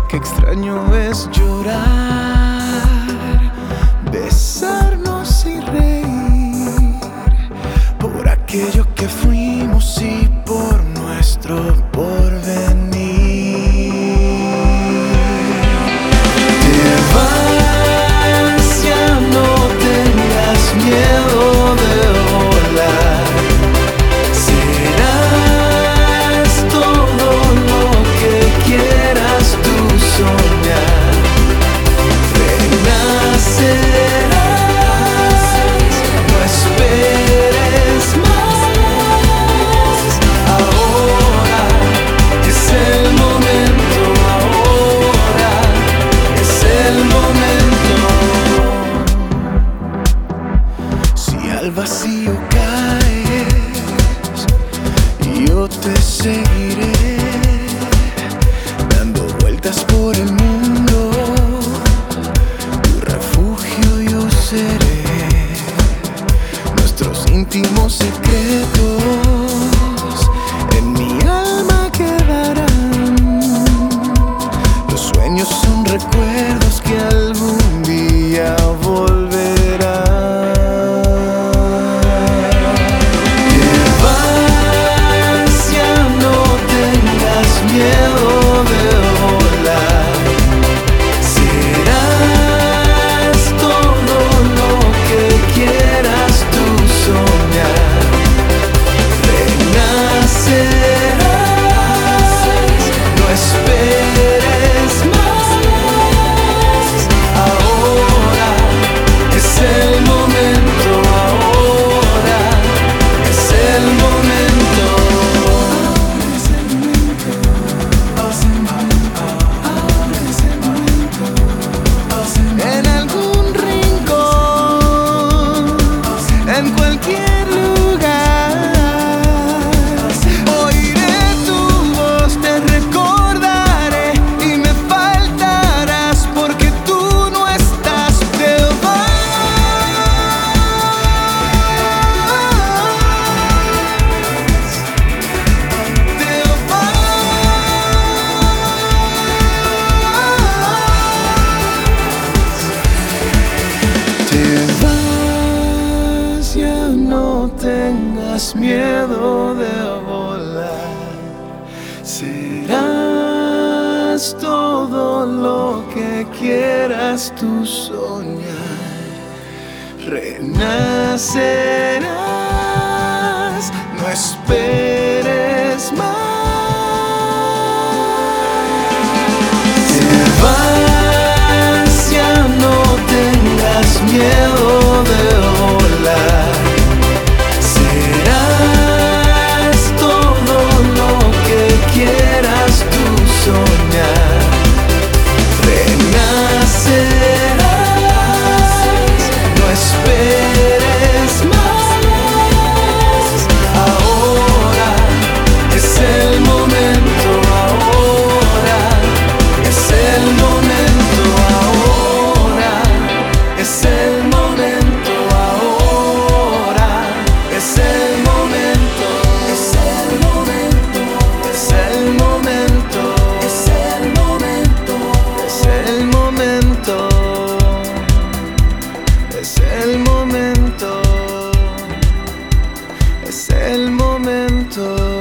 Qué extraño es llorar, besarnos y reír por aquello que fuimos y por nuestro porvenir. Te vas, ya no tengas miedo de volar. Serás todo lo que quieras tú soñar. Renacerás, no esperes más. Ahora es el momento, ahora es el momento. Si al vacío caes, yo te seguiré, dando vueltas por el mundo. Tu refugio yo seré. Nuestros íntimos secretos en mi alma quedarán. Los sueños son recuerdos que algún día volverán. Te vas, ya no tengas miedo de volar. Serás todo lo que quieras tú soñar. Renacerás, no esperes más. Ahora es el momento, ahora es el momento. En algún rincón, en cualquier lugar, oiré tu voz, te recordaré y me faltarás porque tú no estás. Te vas, ya no tengas miedo de volar. Serás todo lo que quieras tú soñar. Renacerás, no esperes más. Te vas, ya no tengas miedo de volar. Serás todo lo que quieras tú soñar. Renacerás, no esperes más. Ahora es el momento, ahora es el momento, ahora es el momento, ahora es el momento, es el momento, es el momento, es el momento, es el momento, es el momento, es el momento.